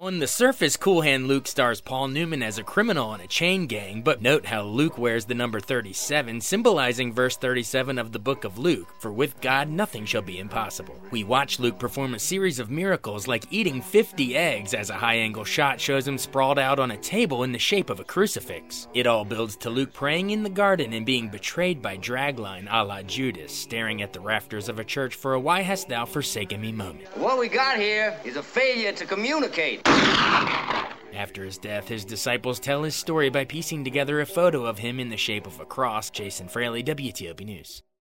On the surface, Cool Hand Luke stars Paul Newman as a criminal in a chain gang, but note how Luke wears the number 37, symbolizing verse 37 of the book of Luke, for with God nothing shall be impossible. We watch Luke perform a series of miracles like eating 50 eggs as a high-angle shot shows him sprawled out on a table in the shape of a crucifix. It all builds to Luke praying in the garden and being betrayed by Dragline a la Judas, staring at the rafters of a church for a "why hast thou forsaken me" moment. What we got here is a failure to communicate. After his death, his disciples tell his story by piecing together a photo of him in the shape of a cross. Jason Fraley, WTOP News.